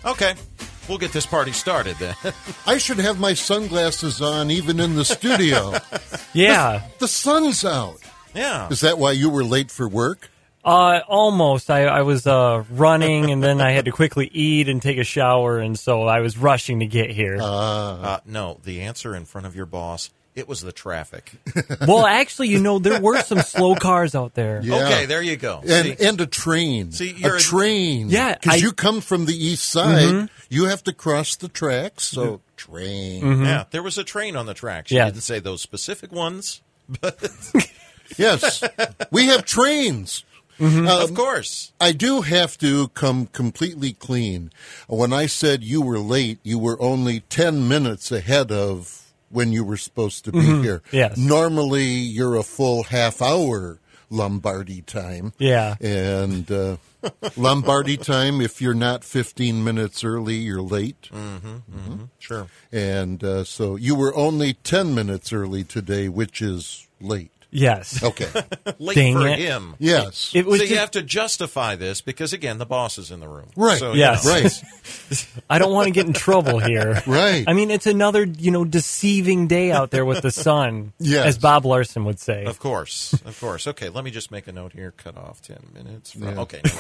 Okay. We'll get this party started then. I should have my sunglasses on even in the studio. Yeah. The sun's out. Yeah. Is that why you were late for work? Almost. I was running, and then I had to quickly eat and take a shower, and so I was rushing to get here. No, the answer in front of your boss, it was the traffic. Well, actually, there were some slow cars out there. Yeah. Okay, there you go. And a train. See, you're a train. Yeah, Because you come from the east side, you have to cross the tracks, so train. Yeah, there was a train on the tracks. You Yeah. didn't say those specific ones, but Yes, we have trains. of course. I do have to come completely clean. When I said you were late, you were only 10 minutes ahead of when you were supposed to be here. Yes. Normally, you're a full half hour Lombardi time. Yeah. And Lombardi time, if you're not 15 minutes early, you're late. Sure. And so you were only 10 minutes early today, which is late. Yes. Okay. Late Dang for it. him. Yes. It was So you just- have to justify this because, again, the boss is in the room. Right. So, Yes. Right. I don't want to get in trouble here. Right. I mean, it's another, deceiving day out there with the sun, Yes. as Bob Larson would say. Of course. Of course. Okay, let me just make a note here. Cut off 10 minutes. From, Yeah. Okay.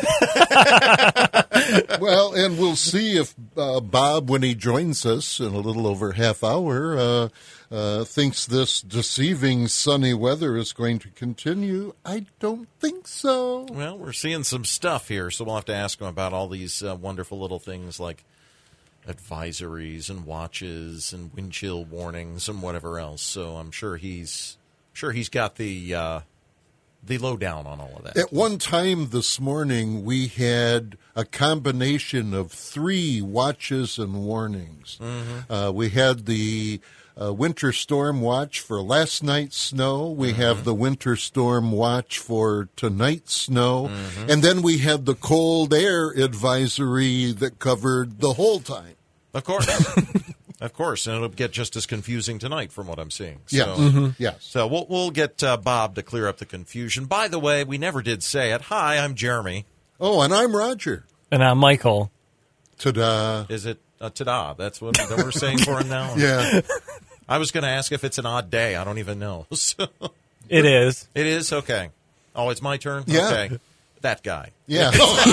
Well, and we'll see if Bob, when he joins us in a little over half hour, thinks this deceiving sunny weather is going to continue. I don't think so. Well, we're seeing some stuff here, so we'll have to ask him about all these wonderful little things like advisories and watches and wind chill warnings and whatever else. So I'm sure he's got the lowdown on all of that. At one time this morning, we had a combination of 3 watches and warnings. We had the winter storm watch for last night's snow. We have the winter storm watch for tonight's snow. And then we had the cold air advisory that covered the whole time. Of course. Of course, and it'll get just as confusing tonight from what I'm seeing. Yes. So, Yes. so we'll get Bob to clear up the confusion. By the way, we never did say it. Hi, I'm Jeremy. Oh, and I'm Roger. And I'm Michael. Ta-da. Is it ta-da? That's what that we're saying for him now? Yeah. I was going to ask if it's an odd day. I don't even know. So, It is. it is? Okay. Oh, it's my turn? Yeah. Okay. That guy. Yeah.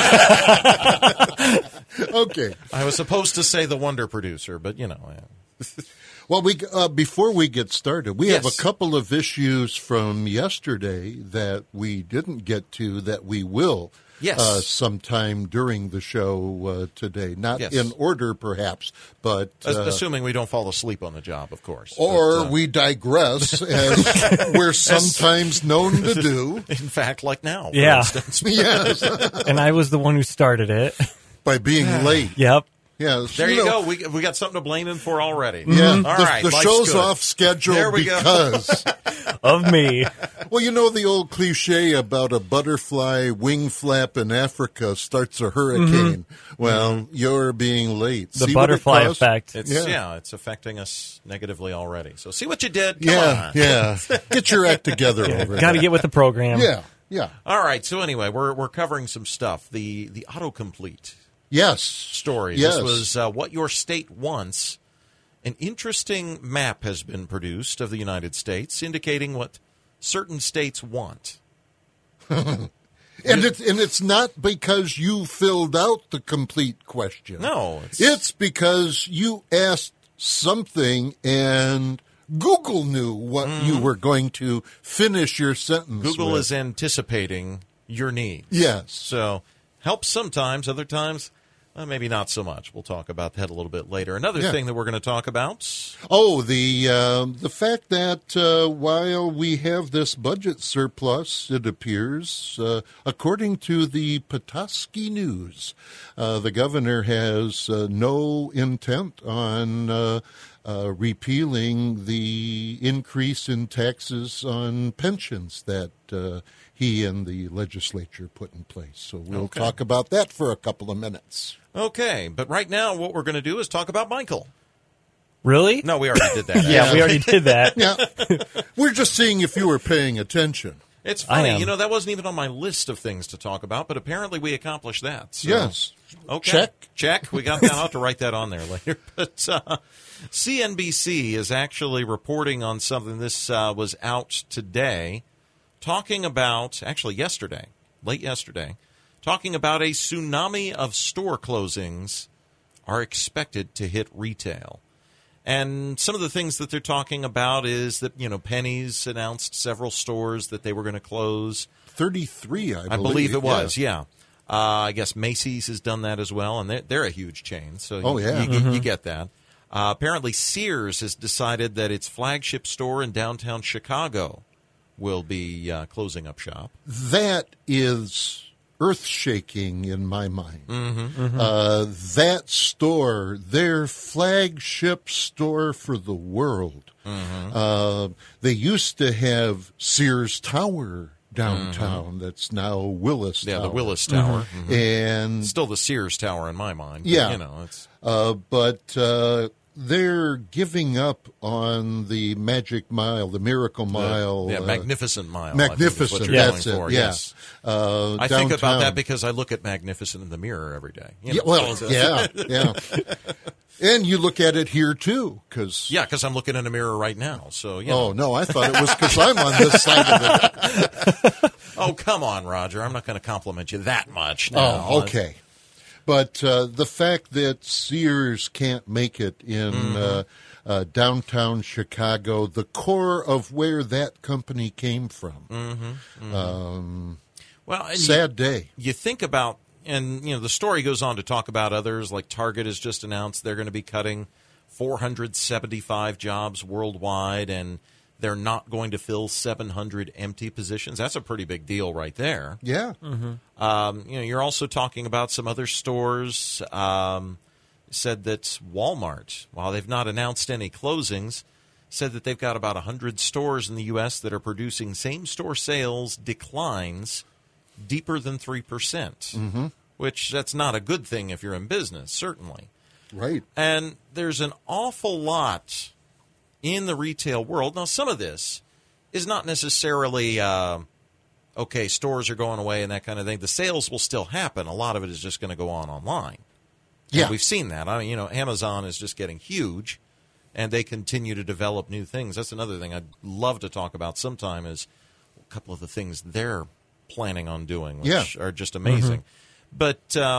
Okay. I was supposed to say the wonder producer, but, Well, before we get started, we have Yes. a couple of issues from yesterday that we didn't get to that we will Yes. sometime during the show today. Not Yes. in order, perhaps, but assuming we don't fall asleep on the job, of course. or But, we digress, as we're sometimes known to do. in fact, like now, for Yeah. instance. Yes, And I was the one who started it. by being late. Yep. Yes, There you know, go. We got something to blame him for already. Yeah, All the, right. the life's show's good. off schedule There we go. because. Of me. Well, you know the old cliche about a butterfly wing flap in Africa starts a hurricane. Well, you're being late. The See what it butterfly does? effect. It's Yeah. it's affecting us negatively already. So see what you did. Come Yeah, on. yeah. Get your act together over Got to there. get with the program. Yeah, yeah. All right. So anyway, we're covering some stuff. The autocomplete Yes. story. Yes. This was what your state wants. An interesting map has been produced of the United States indicating what certain states want. And it's not because you filled out the complete question. No, It's because you asked something and Google knew what you were going to finish your sentence Google with. is anticipating your needs. Yes. So helps sometimes, other times, maybe not so much. We'll talk about that a little bit later. Another Yeah. thing that we're going to talk about. Oh, the fact that while we have this budget surplus, it appears, according to the Petoskey News, the governor has no intent on repealing the increase in taxes on pensions that he and the legislature put in place. So we'll Okay. talk about that for a couple of minutes. Okay, but right now what we're going to do is talk about Michael. Really? No, we already did that. Yeah, we already did that. Yeah, we're just seeing if you were paying attention. It's I funny, am. that wasn't even on my list of things to talk about, but apparently we accomplished that. So. Yes. Okay. Check. We got that. I'll have to write that on there later. But CNBC is actually reporting on something. This was out today, talking about, actually yesterday, late yesterday, talking about a tsunami of store closings are expected to hit retail. And some of the things that they're talking about is that, Penny's announced several stores that they were going to close. 33, I believe. I believe it was, yeah. I guess Macy's has done that as well, and they're a huge chain, so you get that. Apparently, Sears has decided that its flagship store in downtown Chicago will be closing up shop. That is earth-shaking in my mind. That store, their flagship store for the world. They used to have Sears Tower downtown. That's now Willis Tower. Yeah, the Willis Tower. And still the Sears Tower in my mind. But, yeah. It's... but they're giving up on the Magic Mile, the Miracle Mile. Magnificent Mile. Magnificent, that's it. For, yeah. Yes. I think about that because I look at Magnificent in the mirror every day. Yeah. And you look at it here, too. Because I'm looking in a mirror right now. So, Oh, no, I thought it was because I'm on this side of it. Oh, come on, Roger. I'm not going to compliment you that much now. Oh, okay. But the fact that Sears can't make it in downtown Chicago, the core of where that company came from. Sad day. You think about, and the story goes on to talk about others, like Target has just announced they're going to be cutting 475 jobs worldwide, and they're not going to fill 700 empty positions. That's a pretty big deal right there. Yeah. You're also talking about some other stores. Said that Walmart, while they've not announced any closings, said that they've got about 100 stores in the U.S. that are producing same-store sales declines deeper than 3%, which that's not a good thing if you're in business, certainly. Right. And there's an awful lot in the retail world. Now, some of this is not necessarily, stores are going away and that kind of thing. The sales will still happen. A lot of it is just going to go on online. Yeah. And we've seen that. Amazon is just getting huge, and they continue to develop new things. That's another thing I'd love to talk about sometime is a couple of the things they're planning on doing, which are just amazing. But,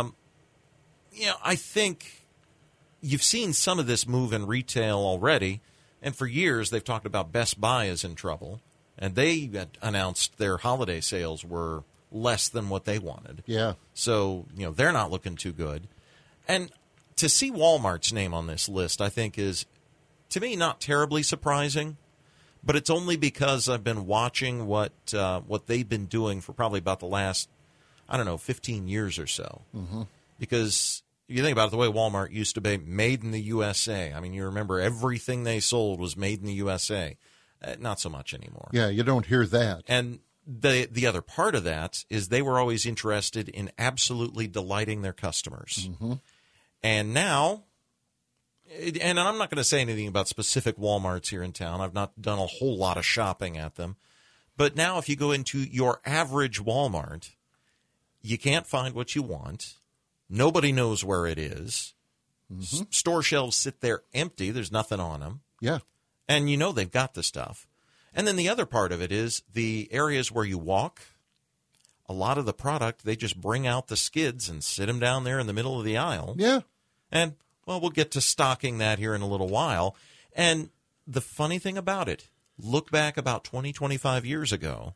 I think you've seen some of this move in retail already. And for years, they've talked about Best Buy is in trouble, and they announced their holiday sales were less than what they wanted. Yeah. So, they're not looking too good. And to see Walmart's name on this list, I think is, to me, not terribly surprising, but it's only because I've been watching what they've been doing for probably about the last, 15 years or so. Because if you think about it, the way Walmart used to be made in the USA. I mean, you remember everything they sold was made in the USA. Not so much anymore. Yeah, you don't hear that. And the other part of that is they were always interested in absolutely delighting their customers. And now, and I'm not going to say anything about specific Walmarts here in town. I've not done a whole lot of shopping at them. But now if you go into your average Walmart, you can't find what you want. Nobody knows where it is. Store shelves sit there empty. There's nothing on them. Yeah. And they've got the stuff. And then the other part of it is the areas where you walk, a lot of the product, they just bring out the skids and sit them down there in the middle of the aisle. Yeah. And, we'll get to stocking that here in a little while. And the funny thing about it, look back about 20, 25 years ago,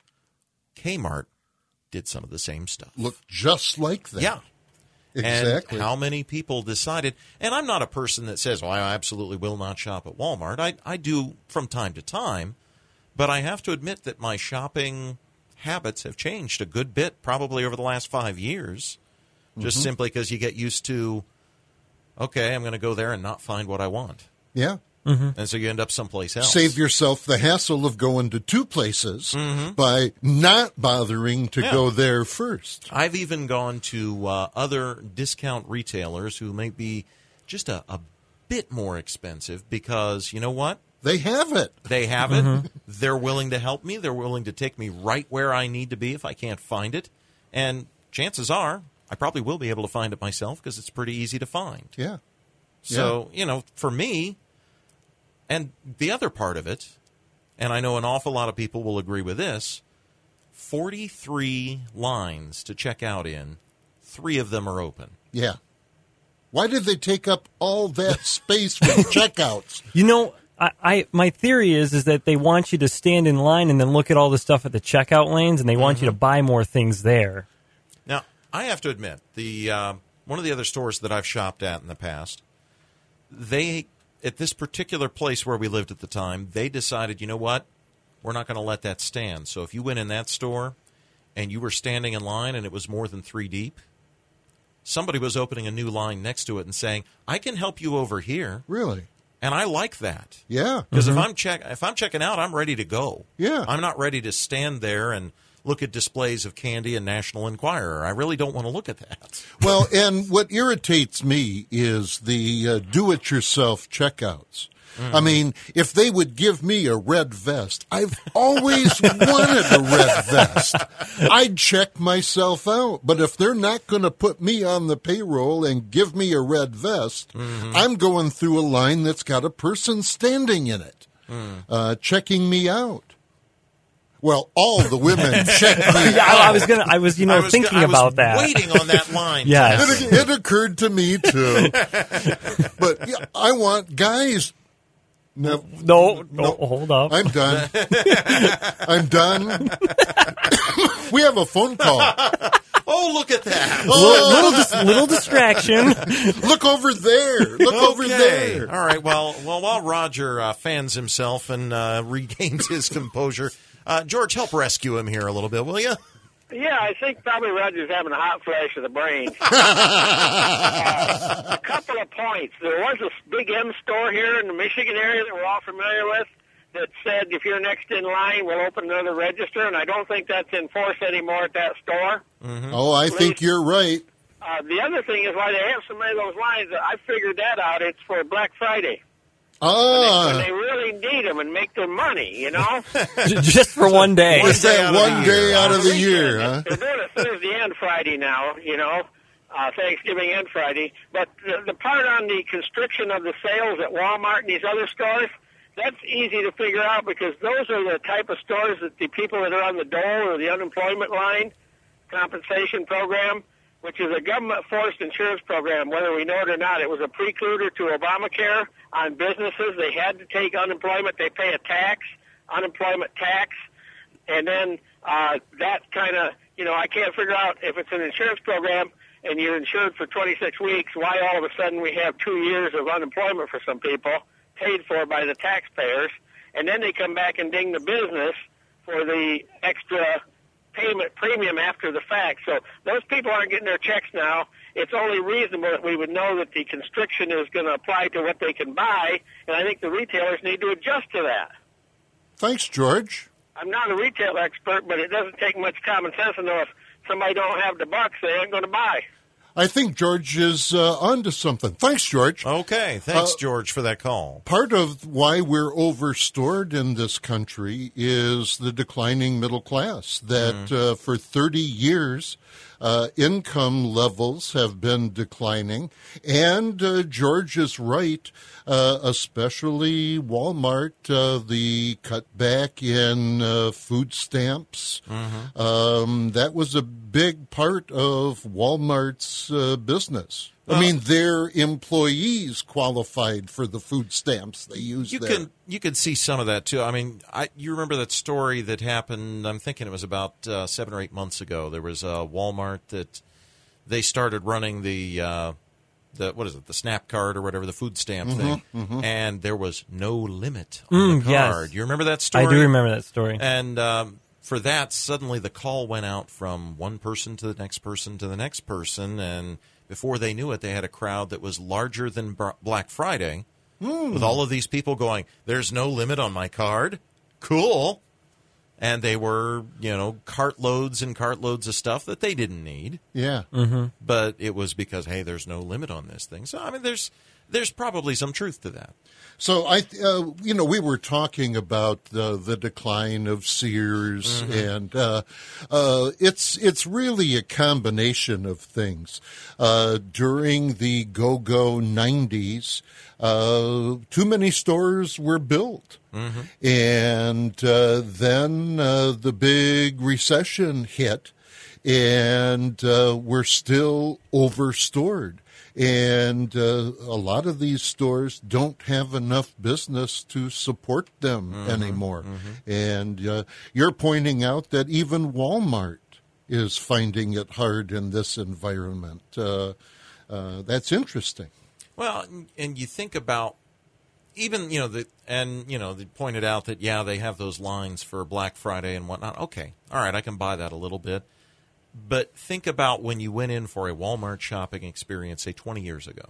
Kmart did some of the same stuff. Look just like that. Yeah. Exactly. And how many people decided, and I'm not a person that says, I absolutely will not shop at Walmart. I do from time to time, but I have to admit that my shopping habits have changed a good bit probably over the last 5 years, just simply because you get used to, okay, I'm going to go there and not find what I want. Yeah. And so you end up someplace else. Save yourself the hassle of going to two places by not bothering to go there first. I've even gone to other discount retailers who may be just a bit more expensive because, you know what? They have it. They have it. They're willing to help me. They're willing to take me right where I need to be if I can't find it. And chances are I probably will be able to find it myself because it's pretty easy to find. Yeah. So, for me, and the other part of it, and I know an awful lot of people will agree with this, 43 lines to check out in, 3 of them are open. Yeah. Why did they take up all that space with checkouts? My theory is that they want you to stand in line and then look at all the stuff at the checkout lanes, and they want you to buy more things there. Now, I have to admit, one of the other stores that I've shopped at in the past, at this particular place where we lived at the time, they decided, you know what, we're not going to let that stand. So if you went in that store and you were standing in line and it was more than 3 deep, somebody was opening a new line next to it and saying, I can help you over here. Really? And I like that. Yeah. Because if I'm checking out, I'm ready to go. Yeah. I'm not ready to stand there and look at displays of candy and National Enquirer. I really don't want to look at that. Well, and what irritates me is the do-it-yourself checkouts. I mean, if they would give me a red vest, I've always wanted a red vest. I'd check myself out. But if they're not going to put me on the payroll and give me a red vest, I'm going through a line that's got a person standing in it, checking me out. Well, all the women checked me out. I was thinking about that. Waiting on that line. Yes. It occurred to me, too. But yeah, I want guys... No, hold up. I'm done. I'm done. We have a phone call. Oh, look at that. Little distraction. Look over there. Look over there. All right. Well, while Roger fans himself and regains his composure, George, help rescue him here a little bit, will you? Yeah, I think probably Roger's having a hot flash of the brain. A couple of points. There was a Big M store here in the Michigan area that we're all familiar with that said if you're next in line, we'll open another register, and I don't think that's in force anymore at that store. Oh, I think you're right. The other thing is why they have so many of those lines, I figured that out. It's for Black Friday. When they really need them and make their money, Just for one day. Just that one day out of the year, huh? They're doing it Thursday and Friday now, Thanksgiving and Friday. But the part on the constriction of the sales at Walmart and these other stores, that's easy to figure out because those are the type of stores that the people that are on the dole or the unemployment line compensation program, which is a government-forced insurance program, whether we know it or not. It was a precluder to Obamacare on businesses. They had to take unemployment. They pay a tax, unemployment tax, and then that kind of, I can't figure out if it's an insurance program and you're insured for 26 weeks, why all of a sudden we have 2 years of unemployment for some people paid for by the taxpayers, and then they come back and ding the business for the extra payment premium after the fact. So those people aren't getting their checks now. It's only reasonable that we would know that the constriction is going to apply to what they can buy, and I think the retailers need to adjust to that. Thanks, George. I'm not a retail expert, but it doesn't take much common sense to know if somebody don't have the bucks, they ain't going to buy. I think George is onto something. Thanks, George. Okay. Thanks, George, for that call. Part of why we're overstored in this country is the declining middle class, that for 30 years income levels have been declining. And George is right, especially Walmart, the cutback in food stamps. That was a big part of Walmart's business. I mean, their employees qualified for the food stamps they used there. You could see some of that, too. I mean, you remember that story that happened, I'm thinking it was about 7 or 8 months ago. There was a Walmart that they started running the SNAP card or whatever, the food stamp thing, and there was no limit on the card. Yes. You remember that story? I do remember that story. And for that, suddenly the call went out from one person to the next person to the next person, and before they knew it, they had a crowd that was larger than Black Friday, with all of these people going, there's no limit on my card. Cool. And they were, cartloads and cartloads of stuff that they didn't need. Yeah. But it was because, hey, there's no limit on this thing. So, I mean, There's probably some truth to that. So we were talking about the decline of Sears, and it's really a combination of things. During the go-go 90s, too many stores were built, and then the big recession hit, and we're still overstored. And a lot of these stores don't have enough business to support them anymore. And you're pointing out that even Walmart is finding it hard in this environment. That's interesting. Well, and you think about even, they pointed out that, they have those lines for Black Friday and whatnot. Okay, all right, I can buy that a little bit. But think about when you went in for a Walmart shopping experience, say 20 years ago.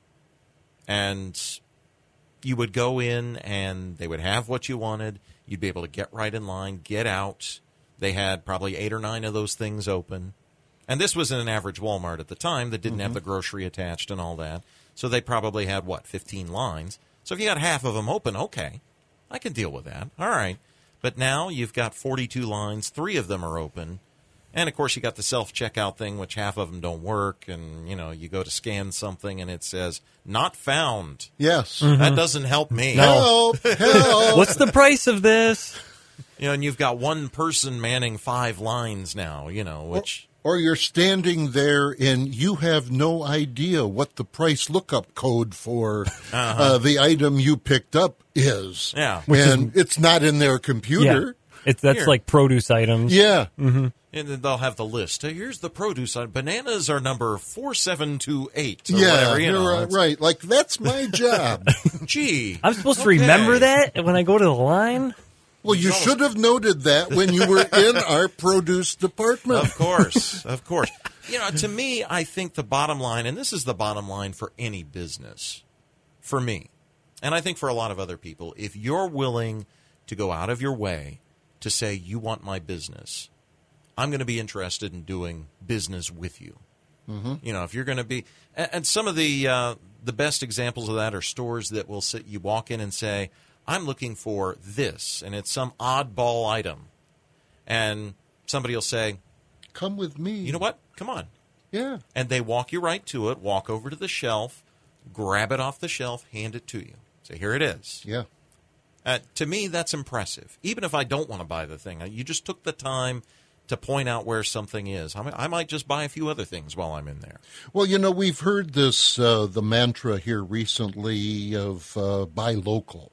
And you would go in and they would have what you wanted. You'd be able to get right in line, get out. They had probably 8 or 9 of those things open. And this was in an average Walmart at the time that didn't have the grocery attached and all that. So they probably had, 15 lines. So if you got half of them open, okay, I can deal with that. All right. But now you've got 42 lines, 3 of them are open. And, of course, you got the self-checkout thing, which half of them don't work. And, you go to scan something and it says, not found. Yes. That doesn't help me. No. Help! What's the price of this? And you've got one person manning 5 lines now, which... Or you're standing there and you have no idea what the price lookup code for the item you picked up is. Yeah. And it's not in their computer. Yeah. That's Here. like produce items. Yeah. And then they'll have the list. Hey, here's the produce item. Bananas are number 4728 or Yeah, whatever. right. Like, that's my job. Gee. I'm supposed to remember okay. that when I go to the line? Well, you should have noted that when you were in our produce department. Of course. To me, I think the bottom line, and this is the bottom line for any business, for me, and I think for a lot of other people, if you're willing to go out of your way to say, you want my business, I'm going to be interested in doing business with you. If you're going to be, and some of the best examples of that are stores that will sit, you walk in and say, I'm looking for this, and it's some oddball item. And somebody will say, come with me. You know what? Come on. Yeah. And they walk you right to it, walk over to the shelf, grab it off the shelf, hand it to you. Say, here it is. Yeah. To me, that's impressive. Even if I don't want to buy the thing, you just took the time to point out where something is. I might just buy a few other things while I'm in there. Well, we've heard this, the mantra here recently of buy local.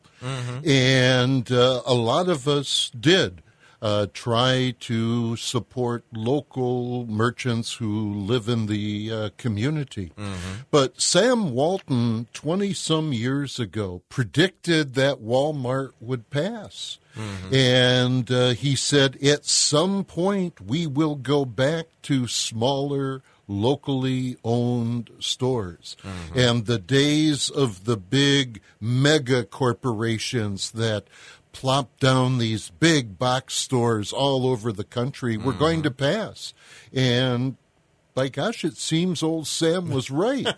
And a lot of us did try to support local merchants who live in the community. But Sam Walton, 20-some years ago, predicted that Walmart would pass. And he said, at some point, we will go back to smaller, locally owned stores. And the days of the big mega corporations that plop down these big box stores all over the country were going to pass. And by gosh, it seems old Sam was right.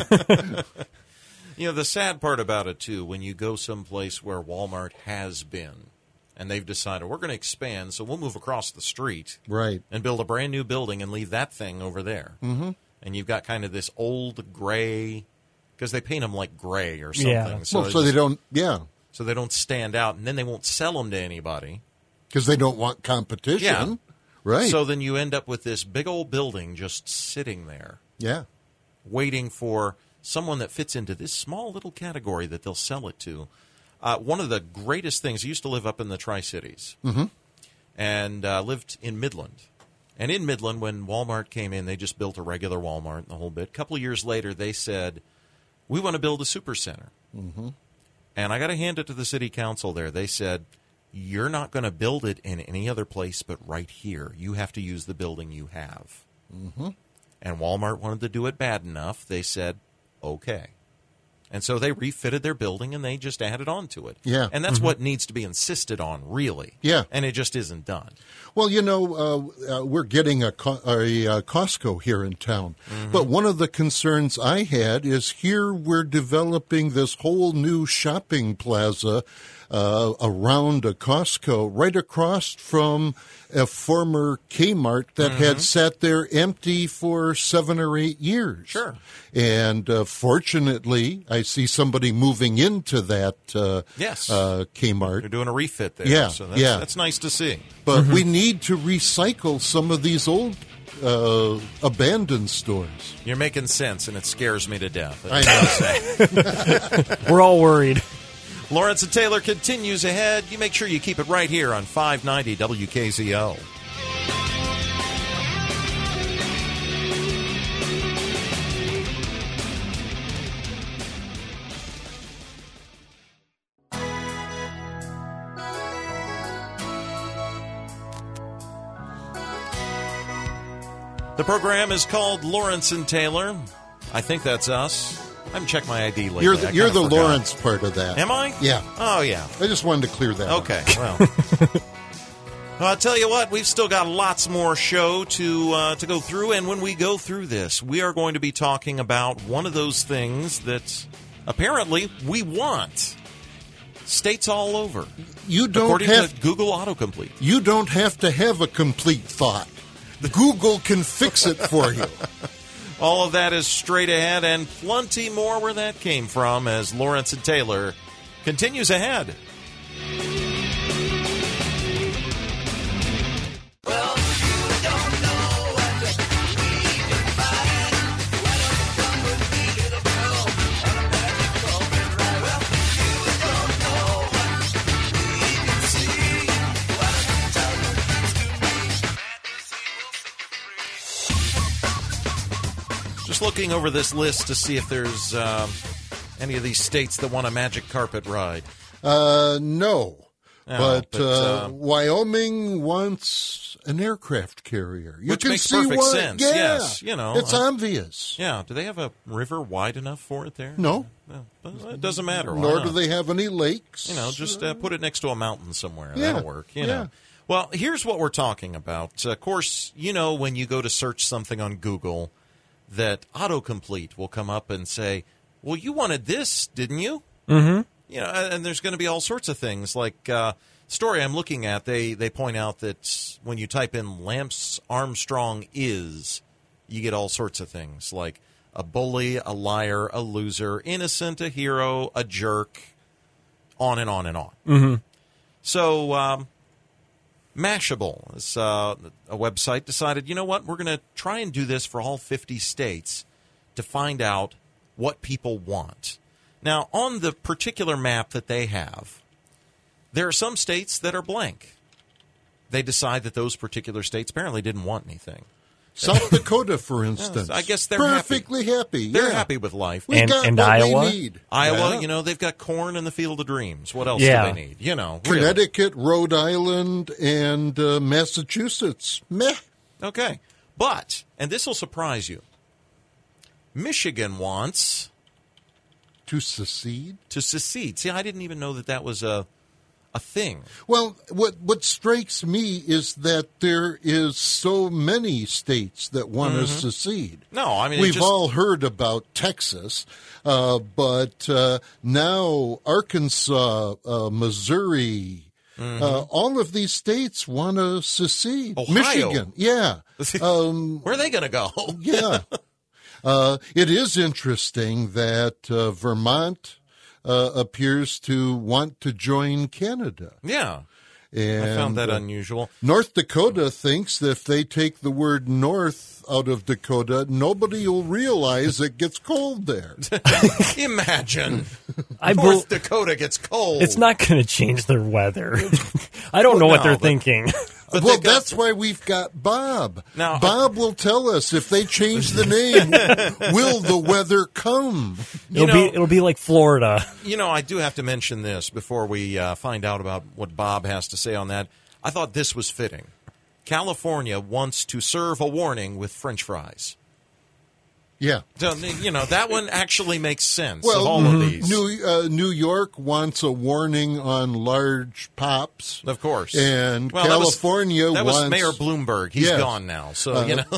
The sad part about it, too, when you go someplace where Walmart has been, and they've decided we're going to expand, so we'll move across the street Right. and build a brand new building and leave that thing over there. And you've got kind of this old gray, because they paint them like gray or something. Yeah. So they don't, so they don't stand out, and then they won't sell them to anybody. because they don't want competition. Yeah. Right. So then you end up with this big old building just sitting there, yeah. waiting for someone that fits into this small little category that they'll sell it to. One of the greatest things, I used to live up in the Tri-Cities and lived in Midland. And in Midland, when Walmart came in, they just built a regular Walmart and the whole bit. A couple of years later, they said, we want to build a supercenter. And I got to hand it to the city council there. They said, you're not going to build it in any other place but right here. You have to use the building you have. And Walmart wanted to do it bad enough. They said, okay. And so they refitted their building and they just added on to it. Yeah. And that's what needs to be insisted on, really. Yeah. And it just isn't done. Well, we're getting a Costco here in town. But one of the concerns I had is here we're developing this whole new shopping plaza around a Costco right across from a former Kmart that had sat there empty for 7 or 8 years. Sure. And fortunately, I see somebody moving into that Yes. Kmart. They're doing a refit there. Yeah, So yeah. that's nice to see. But we need to recycle some of these old abandoned stores. You're making sense, and it scares me to death. I know. We're all worried. Lawrence and Taylor continues ahead. You make sure you keep it right here on 590 WKZO. The program is called Lawrence and Taylor. I think that's us. I haven't checked my ID lately. You're I the kinda forgot. Lawrence part of that. Am I? Yeah. Oh, yeah. I just wanted to clear that up. Okay, well. Well, I'll tell you what, we've still got lots more show to go through, and when we go through this, we are going to be talking about one of those things that apparently we want. States all over. You don't According have to Google Autocomplete. You don't have to have a complete thought. Google can fix it for you. All of that is straight ahead, and plenty more where that came from as Lawrence and Taylor continues ahead. Just looking over this list to see if there's any of these states that want a magic carpet ride. No. No, But Wyoming wants an aircraft carrier. You Which can makes see perfect why- sense, Yeah, yes, you know, it's obvious. Yeah, do they have a river wide enough for it there? No. Well, it doesn't matter. Why Nor not? do they have any lakes. You know, just put it next to a mountain somewhere. Yeah, That'll work. You yeah. know. Well, here's what we're talking about. Of course, you know when you go to search something on Google, that autocomplete will come up and say, "Well, you wanted this, didn't you?" Mm-hmm. You know, and there's going to be all sorts of things. Like story I'm looking at, they point out that when you type in Lance Armstrong is, you get all sorts of things like a bully, a liar, a loser, innocent, a hero, a jerk, on and on and on. Mm-hmm. So Mashable, this, a website, decided, you know what, we're going to try and do this for all 50 states to find out what people want. Now, on the particular map that they have, there are some states that are blank. They decide that those particular states apparently didn't want anything. South Dakota, for instance. I guess they're perfectly happy. They're yeah. happy with life. We got And what Iowa? we need. Iowa, Yeah. you know, they've got corn in the field of dreams. What else Yeah. do they need? You know, really. Connecticut, Rhode Island, and Massachusetts. Meh. Okay. But, and this will surprise you, Michigan wants To secede? to secede. See, I didn't even know that was a thing. Well, what strikes me is that there is so many states that want to secede. No, I mean, We've all heard about Texas, but now Arkansas, Missouri, all of these states want to secede. Ohio. Michigan, yeah. Where are they going to go? Yeah. It is interesting that Vermont appears to want to join Canada. Yeah. And I found that unusual. North Dakota thinks that if they take the word north out of Dakota, nobody will realize it gets cold there. Imagine. I North Dakota gets cold. It's not going to change their weather. I don't know what they're thinking. But Well, they've got- that's why we've got Bob. Now- Bob will tell us if they change the name, will the weather come? It'll be like Florida. You know, I do have to mention this before we find out about what Bob has to say on that. I thought this was fitting. California wants to serve a warning with French fries. Yeah. So, that one actually makes sense Well, of all of these. New York wants a warning on large pops. Of course. And Well, California that was wants... Mayor Bloomberg. He's Yes. gone now. So,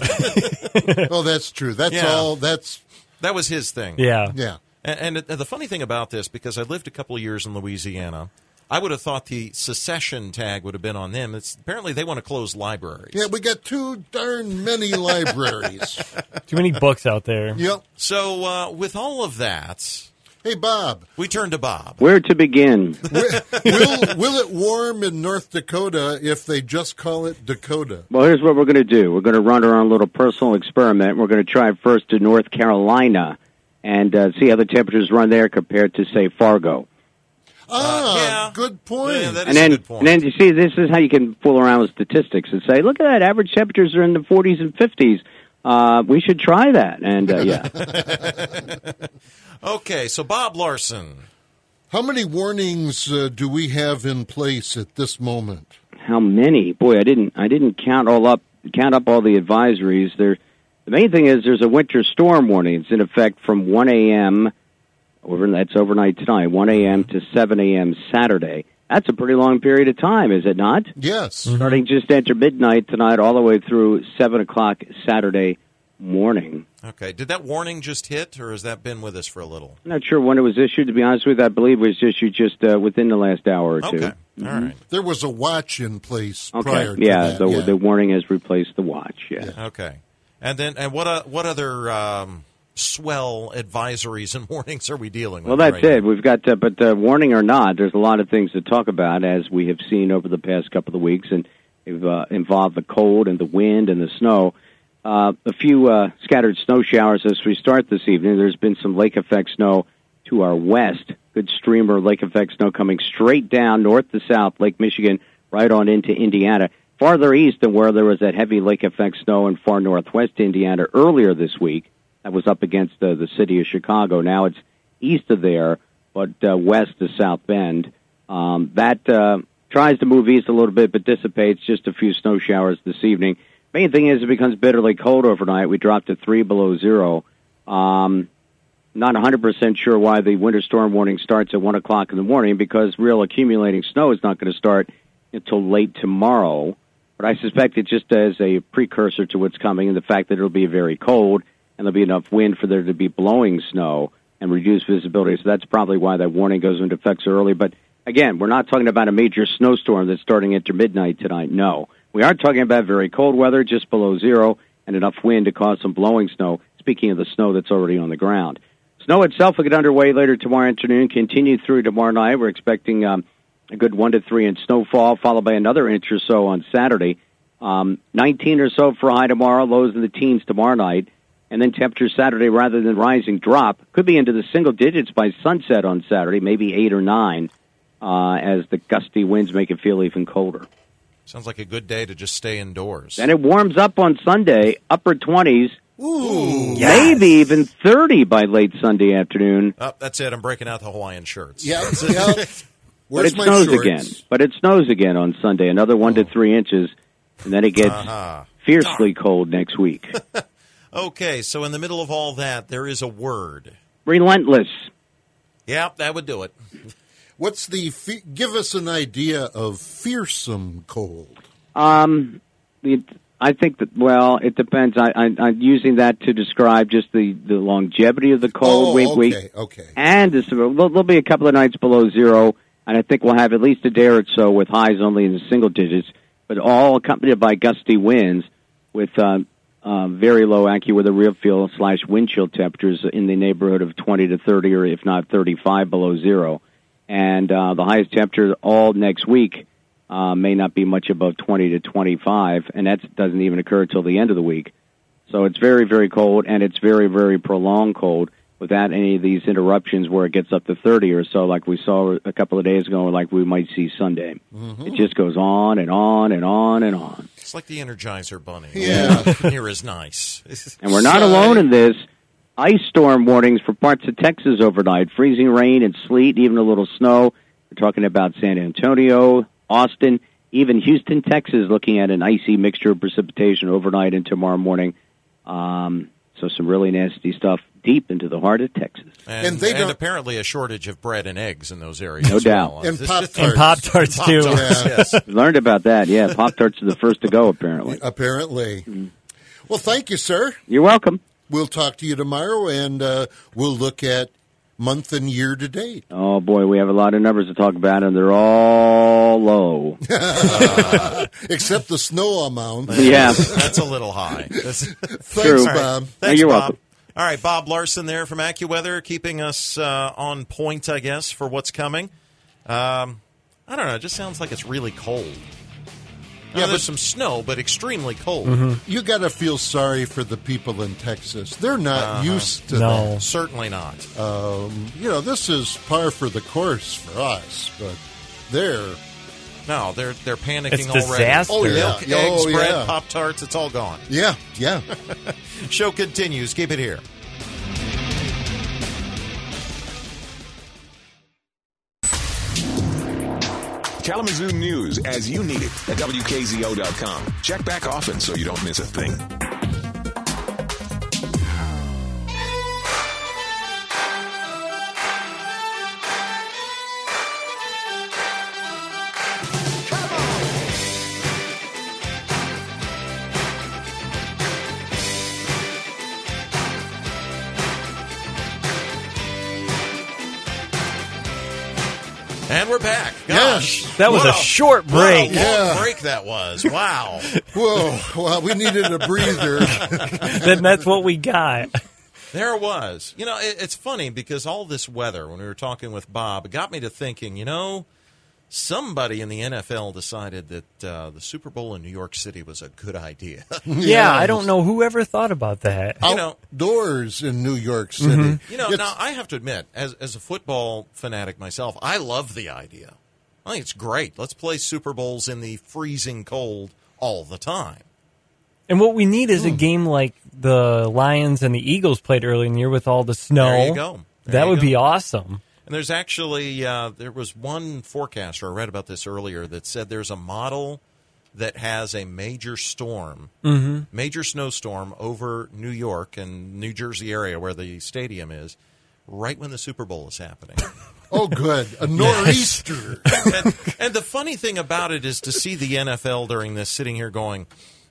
Oh, that's true. That's Yeah. all. That's... that was his thing. Yeah. Yeah. And the funny thing about this, because I lived a couple of years in Louisiana, I would have thought the secession tag would have been on them. Apparently they want to close libraries. Yeah, we got too darn many libraries. Too many books out there. Yep. So with all of that, Hey, Bob, we turn to Bob. Where to begin? will it warm in North Dakota if they just call it Dakota? Well, here's what we're going to do. We're going to run our own little personal experiment. We're going to try first to North Carolina and see how the temperatures run there compared to, say, Fargo. Yeah. Good point. Yeah, that And is a then, good point. and then you see, this is how you can fool around with statistics and say, look at that, average temperatures are in the 40s and 50s. We should try that. And, yeah. Okay, so Bob Larson. How many warnings do we have in place at this moment? How many? Boy, I didn't count up all the advisories. The main thing is there's a winter storm warning. It's in effect from 1 a.m. That's overnight tonight, 1 a.m. to 7 a.m. Saturday. That's a pretty long period of time, is it not? Yes. Starting just after midnight tonight, all the way through 7 o'clock Saturday morning. Okay, did that warning just hit, or has that been with us for a little? I'm not sure when it was issued, to be honest with you. I believe it was issued just within the last hour or two. Okay, all right. There was a watch in place Okay, prior to yeah, that. the warning has replaced the watch, yeah. Okay, and what other swell advisories and warnings are we dealing with? Well, that's right it. now? We've got, but warning or not, there's a lot of things to talk about, as we have seen over the past couple of weeks, and they've involved the cold and the wind and the snow. A few scattered snow showers as we start this evening. There's been some lake effect snow to our west. Good streamer lake effect snow coming straight down north to south, Lake Michigan, right on into Indiana. Farther east than where there was that heavy lake effect snow in far northwest Indiana earlier this week. That was up against the city of Chicago. Now it's east of there, but west of South Bend. That tries to move east a little bit, but dissipates. Just a few snow showers this evening. Main thing is it becomes bitterly cold overnight. We dropped to 3 below zero. Not 100% sure why the winter storm warning starts at 1 o'clock in the morning, because real accumulating snow is not going to start until late tomorrow. But I suspect it just as a precursor to what's coming, and the fact that it'll be very cold and there'll be enough wind for there to be blowing snow and reduced visibility. So that's probably why that warning goes into effect so early. But again, we're not talking about a major snowstorm that's starting after midnight tonight. No. We are talking about very cold weather, just below zero, and enough wind to cause some blowing snow, speaking of the snow that's already on the ground. Snow itself will get underway later tomorrow afternoon, continue through tomorrow night. We're expecting a good 1 to 3 inch snowfall, followed by another inch or so on Saturday. 19 or so for high tomorrow, lows in the teens tomorrow night. And then temperatures Saturday, rather than rising, drop. Could be into the single digits by sunset on Saturday, maybe 8 or 9, as the gusty winds make it feel even colder. Sounds like a good day to just stay indoors. And it warms up on Sunday, upper 20s. Ooh. Maybe even 30 by late Sunday afternoon. Oh, that's it. I'm breaking out the Hawaiian shirts. Yeah. But Where's it my snows shorts? again. But it snows again on Sunday, another 1 to 3 inches. And then it gets fiercely cold next week. Okay, so in the middle of all that, there is a word. Relentless. Yeah, that would do it. What's give us an idea of fearsome cold? I think that, well, it depends. I'm using that to describe just the longevity of the cold. Okay. And there'll be a couple of nights below zero, and I think we'll have at least a day or so with highs only in the single digits, but all accompanied by gusty winds with very low AccuWeather real feel / wind chill temperatures in the neighborhood of 20 to 30, or if not 35 below zero. And the highest temperature all next week may not be much above 20 to 25, and that doesn't even occur until the end of the week. So it's very, very cold, and it's very, very prolonged cold without any of these interruptions where it gets up to 30 or so, like we saw a couple of days ago, like we might see Sunday. Mm-hmm. It just goes on and on and on and on. It's like the Energizer Bunny. Yeah. Here is nice. And we're not alone in this. Ice storm warnings for parts of Texas overnight. Freezing rain and sleet, even a little snow. We're talking about San Antonio, Austin, even Houston, Texas, looking at an icy mixture of precipitation overnight and tomorrow morning. So some really nasty stuff deep into the heart of Texas. And they don't- apparently a shortage of bread and eggs in those areas. No as doubt. well. And This- Pop-Tarts. And Pop-Tarts, too. Pop-Tarts, yes. We learned about that, yeah. Pop-Tarts are the first to go, apparently. Apparently. Well, thank you, sir. You're welcome. We'll talk to you tomorrow, and we'll look at month and year to date. Oh, boy, we have a lot of numbers to talk about, and they're all low. Except the snow amount. Yeah. That's a little high. Thanks, True. Bob. Thanks, You're Bob. welcome. All right, Bob Larson there from AccuWeather, keeping us on point, I guess, for what's coming. I don't know. It just sounds like it's really cold. Yeah, There's but- some snow, but extremely cold. You got to feel sorry for the people in Texas. They're not used to No. Certainly not. that. This is par for the course for us, but they're No, they're panicking It's already. disaster. Oh, yeah. Milk, eggs, Oh, bread, yeah. Pop-Tarts, it's all gone. yeah. Show continues. Keep it here. Kalamazoo news as you need it at WKZO.com. Check back often so you don't miss a thing. And we're back. Gosh. Yes. That was What a short break. What a long Yeah. break that was. Wow. Whoa, well, we needed a breather. Then that's what we got. There it was. It's funny because all this weather, when we were talking with Bob, it got me to thinking, somebody in the NFL decided that the Super Bowl in New York City was a good idea. Yeah, I don't know whoever thought about that. Outdoors in New York City. It's- Now I have to admit, as a football fanatic myself, I love the idea. I think it's great. Let's play Super Bowls in the freezing cold all the time. And what we need is a game like the Lions and the Eagles played early in the year with all the snow. There you go. There That you would go. be awesome. And there's actually, there was one forecaster, I read about this earlier, that said there's a model that has a major storm, major snowstorm over New York and New Jersey area where the stadium is, right when the Super Bowl is happening. Oh, good. A nor'easter. And the funny thing about it is to see the NFL during this sitting here going,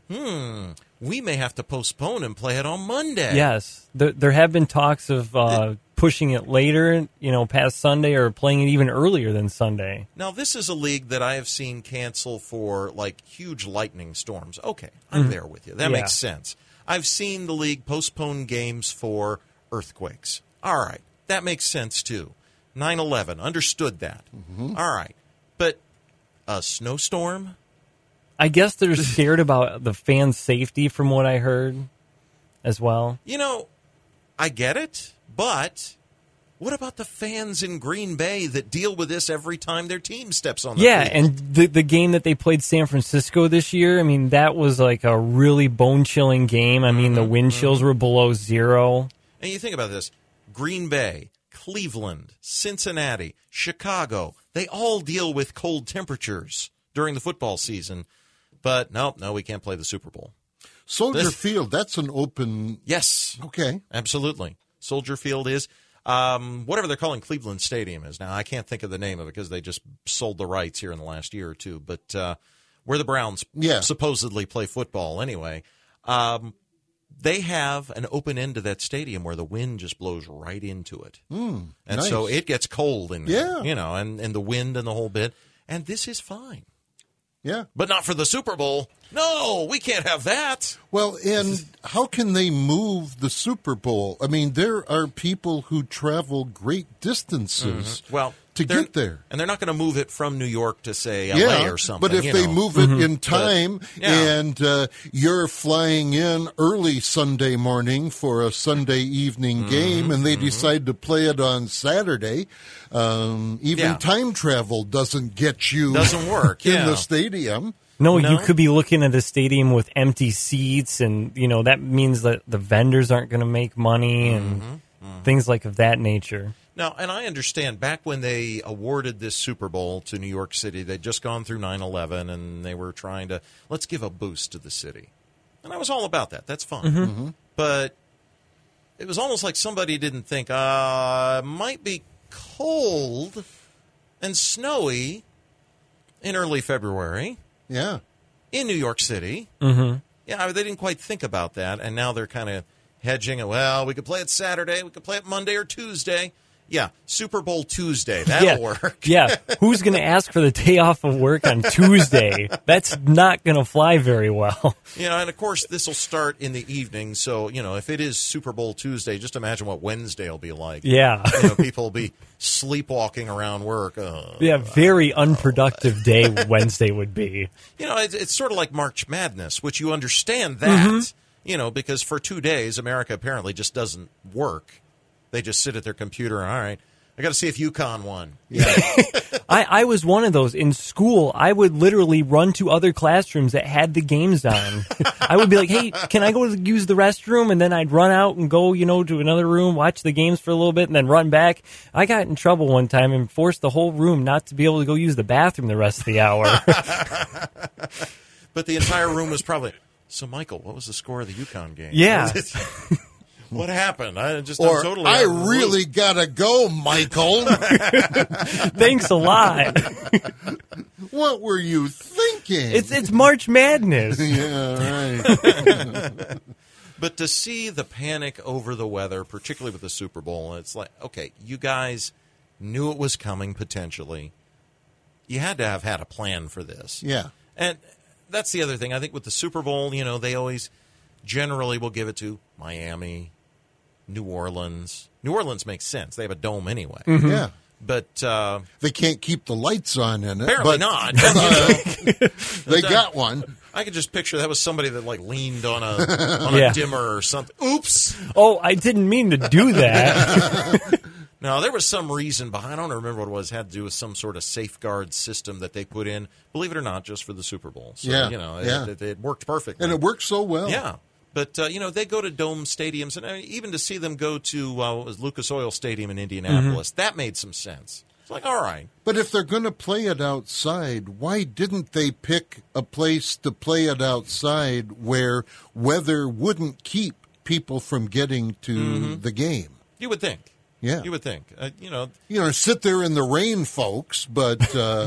we may have to postpone and play it on Monday. Yes. There have been talks of pushing it later, past Sunday or playing it even earlier than Sunday. Now, this is a league that I have seen cancel for, huge lightning storms. Okay, I'm there with you. That Yeah. makes sense. I've seen the league postpone games for earthquakes. All right, that makes sense, too. 9/11, understood that. All right, but a snowstorm? I guess they're scared about the fans' safety from what I heard as well. I get it, but what about the fans in Green Bay that deal with this every time their team steps on the Yeah, field? and the game that they played San Francisco this year, I mean, that was like a really bone-chilling game. I mean, the wind chills were below zero. And you think about this, Green Bay, Cleveland, Cincinnati, Chicago, they all deal with cold temperatures during the football season. But no, we can't play the Super Bowl. Soldier Field, that's an open... Yes, Okay. absolutely. Soldier Field is. Whatever they're calling Cleveland Stadium is now. I can't think of the name of it because they just sold the rights here in the last year or two. But where the Browns supposedly play football anyway, they have an open end to that stadium where the wind just blows right into it. And nice. so it gets cold in there, Yeah. and the wind and the whole bit. And this is fine. Yeah. But not for the Super Bowl. No, we can't have that. Well, and how can they move the Super Bowl? I mean, there are people who travel great distances Well, to they're- get there. And they're not going to move it from New York to, say, L.A. or something. but if they move it in time yeah. and you're flying in early Sunday morning for a Sunday evening game and they decide to play it on Saturday, even time travel doesn't get you Doesn't work, in yeah. the stadium. No, No? you could be looking at a stadium with empty seats, and that means that the vendors aren't going to make money and things like of that nature. Now, and I understand, back when they awarded this Super Bowl to New York City, they'd just gone through 9/11, and they were trying to, let's give a boost to the city. And I was all about that. That's fine. But it was almost like somebody didn't think, it might be cold and snowy in early February Yeah. in New York City. Mm-hmm. Yeah, they didn't quite think about that, and now they're kind of hedging it. Well, we could play it Saturday, we could play it Monday or Tuesday. Yeah, Super Bowl Tuesday. That'll work. Yeah. Who's going to ask for the day off of work on Tuesday? That's not going to fly very well. You know, and of course, this will start in the evening. So, you know, if it is Super Bowl Tuesday, just imagine what Wednesday will be like. Yeah. You know, people will be sleepwalking around work. Yeah, very unproductive day Wednesday would be. You know, it's sort of like March Madness, which you understand that, you know, because for 2 days, America apparently just doesn't work. They just sit at their computer and, all right, I got to see if UConn won. Yeah. I was one of those. In school, I would literally run to other classrooms that had the games on. I would be like, hey, can I go use the restroom? And then I'd run out and go, to another room, watch the games for a little bit, and then run back. I got in trouble one time and forced the whole room not to be able to go use the bathroom the rest of the hour. But the entire room was probably, so Michael, what was the score of the UConn game? Yeah. What happened? I'm totally I really gotta go, Michael. Thanks a lot. What were you thinking? It's March Madness. Yeah, right. But to see the panic over the weather, particularly with the Super Bowl, it's like, okay, you guys knew it was coming potentially. You had to have had a plan for this. Yeah. And that's the other thing. I think with the Super Bowl, they always generally will give it to Miami, New Orleans. New Orleans makes sense. They have a dome anyway. Mm-hmm. Yeah. But they can't keep the lights on in it. apparently but, not. They got one. I could just picture that was somebody that leaned on a dimmer or something. Oops. Oh, I didn't mean to do that. No, there was some reason behind. I don't remember what it was. It had to do with some sort of safeguard system that they put in. Believe it or not, just for the Super Bowl. So, it worked perfectly. And it worked so well. Yeah. But, they go to dome stadiums, and even to see them go to Lucas Oil Stadium in Indianapolis, that made some sense. It's like, all right. But if they're going to play it outside, why didn't they pick a place to play it outside where weather wouldn't keep people from getting to the game? You would think. Yeah. You would think. Sit there in the rain, folks, but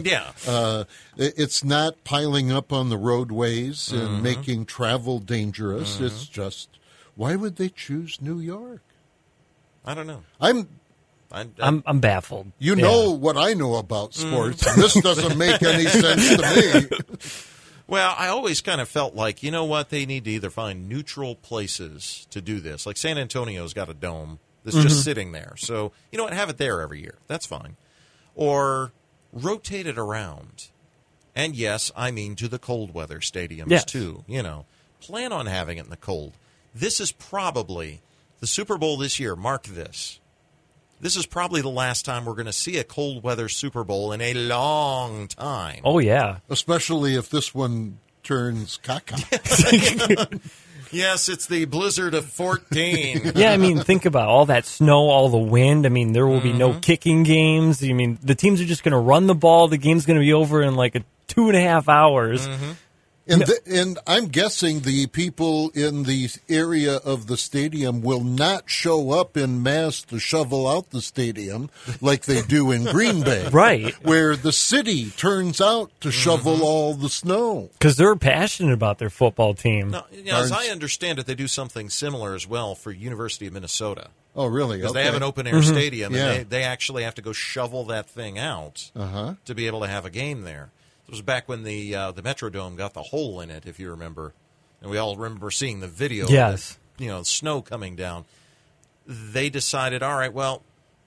it's not piling up on the roadways and making travel dangerous. It's just, why would they choose New York? I don't know. I'm baffled. You know what I know about sports, and this doesn't make any sense to me. Well, I always kind of felt like, you know what, they need to either find neutral places to do this. Like San Antonio's got a dome that's just sitting there. So, you know what, have it there every year. That's fine. Or rotate it around. And yes, I mean to the cold weather stadiums too. Plan on having it in the cold. This is probably, the Super Bowl this year, mark this. This is probably the last time we're going to see a cold weather Super Bowl in a long time. Oh, yeah. Especially if this one turns caca. Yes, it's the blizzard of 14. Yeah, I mean, think about all that snow, all the wind. I mean, there will be no kicking games. I mean, the teams are just going to run the ball. The game's going to be over in 2.5 hours. And I'm guessing the people in the area of the stadium will not show up in mass to shovel out the stadium like they do in Green Bay. Right. Where the city turns out to shovel all the snow. Because they're passionate about their football team. Now, as I understand it, they do something similar as well for University of Minnesota. Oh, really? Because they have an open-air stadium, and they actually have to go shovel that thing out to be able to have a game there. It was back when the Metrodome got the hole in it, if you remember. And we all remember seeing the video yes. of snow coming down. They decided, all right, well,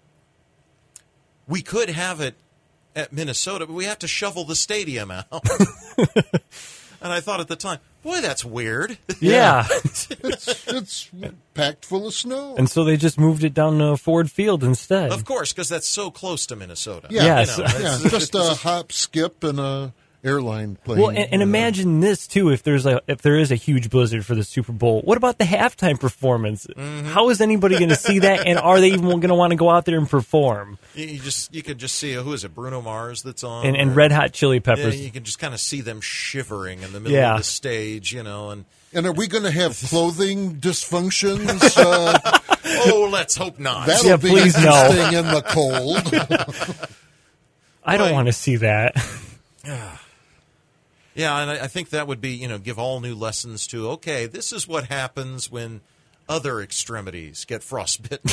we could have it at Minnesota, but we have to shovel the stadium out. And I thought at the time, boy, that's weird. Yeah. It's packed full of snow. And so they just moved it down to Ford Field instead. Of course, because that's so close to Minnesota. Yeah, yes. Just a hop, skip, and a airline plane. Well, and imagine this too: if there is a huge blizzard for the Super Bowl, what about the halftime performance? How is anybody going to see that? And are they even going to want to go out there and perform? You could just see who is it, Bruno Mars that's on, and Red Hot Chili Peppers. Yeah, you can just kind of see them shivering in the middle of the stage, and are we going to have clothing dysfunctions Oh, let's hope not. That'll Yeah, be please no. interesting in the cold. I don't want to see that. Yeah, and I think that would be, give all new lessons to, okay, this is what happens when other extremities get frostbitten.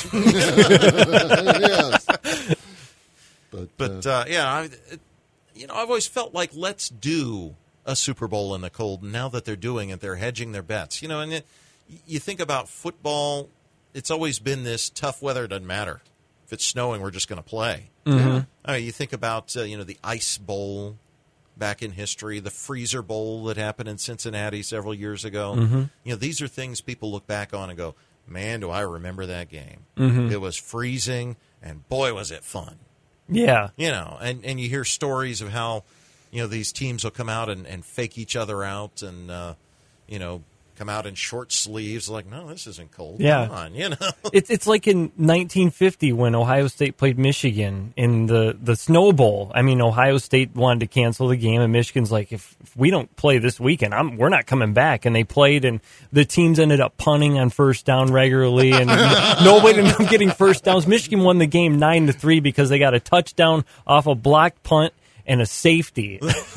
Yes. But I've always felt like let's do a Super Bowl in the cold. And now that they're doing it, they're hedging their bets. And you think about football, it's always been this tough weather, doesn't matter. If it's snowing, we're just going to play. Mm-hmm. I mean, you think about, the Ice Bowl back in history, the Freezer Bowl that happened in Cincinnati several years ago. Mm-hmm. These are things people look back on and go, man, do I remember that game. Mm-hmm. It was freezing, and boy, was it fun. Yeah. And you hear stories of how, these teams will come out and fake each other out and, come out in short sleeves like, no, this isn't cold. Yeah. Come on, It's like in 1950 when Ohio State played Michigan in the Snow Bowl. I mean, Ohio State wanted to cancel the game, and Michigan's like, if we don't play this weekend, we're not coming back. And they played, and the teams ended up punting on first down regularly, and nobody ended up getting first downs. Michigan won the game 9-3 because they got a touchdown off a blocked punt and a safety.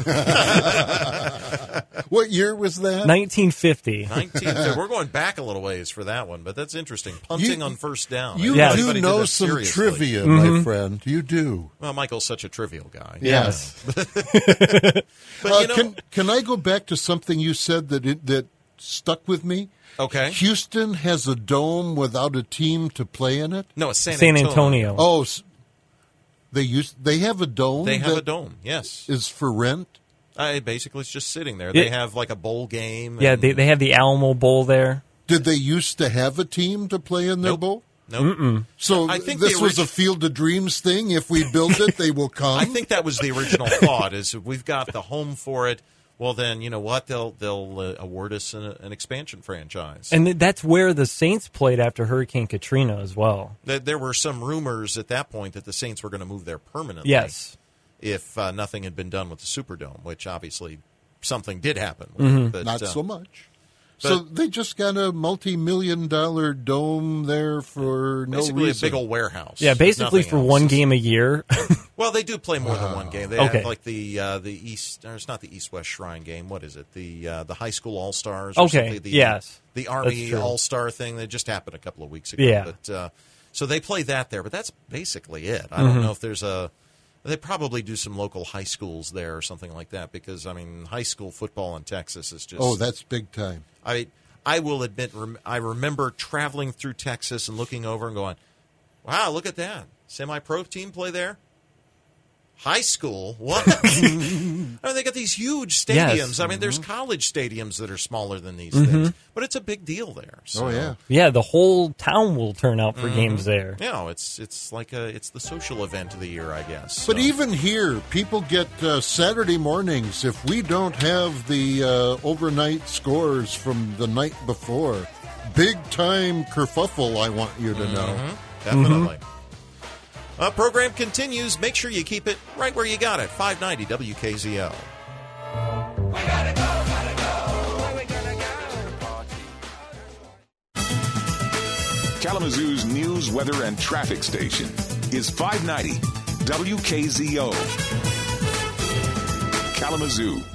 What year was that? 1950. We're going back a little ways for that one, but that's interesting. Punting on first down. You Yeah. do Anybody did know that some seriously. trivia, my friend. You do. Well, Michael's such a trivial guy. Yes. But, Can I go back to something you said that stuck with me? okay. Houston has a dome without a team to play in it. No, it's San Antonio. Oh, they have a dome. They have that a dome, yes. is for rent. Basically, it's just sitting there. Yeah. They have like a bowl game. Yeah, and- they have the Alamo Bowl there. Did they used to have a team to play in their Nope. bowl? Nope. So I think this the was a Field of Dreams thing. If we build it, they will come. I think that was the original thought. Is if we've got the home for it. Well, then you know what? They'll award us an expansion franchise. And that's where the Saints played after Hurricane Katrina as well. There were some rumors at that point that the Saints were going to move there permanently. Yes. If nothing had been done with the Superdome, which obviously something did happen. Mm-hmm. But, Not so much. So they just got a multi-million-dollar dome there for no basically reason. a big old warehouse. Yeah, basically Nothing for else. one game a year. Well, they do play more than one game. They Okay. have like the East. Or it's not the East-West Shrine game. What is it? The high school All Stars. Okay, yes. The That's Army true. All Star thing that just happened a couple of weeks ago. Yeah. But so they play that there, but that's basically it. I Mm-hmm. don't know if there's a. They probably do some local high schools there or something like that because I mean, high school football in Texas is just. Oh, that's big time. I will admit, I remember traveling through Texas and looking over and going, wow, look at that. Semi-pro team play there? High school? What? I mean, they got these huge stadiums. Yes. I mean, there's college stadiums that are smaller than these things, but it's a big deal there. So, Oh, yeah. Yeah, the whole town will turn out for games there. You know, it's like it's the social event of the year, I guess. But So- even here, people get Saturday mornings. If we don't have the overnight scores from the night before, big-time kerfuffle, I want you to know. Definitely. Program continues. Make sure you keep it right where you got it. 590 WKZO. Kalamazoo's news, weather, and traffic station is 590 WKZO. Kalamazoo.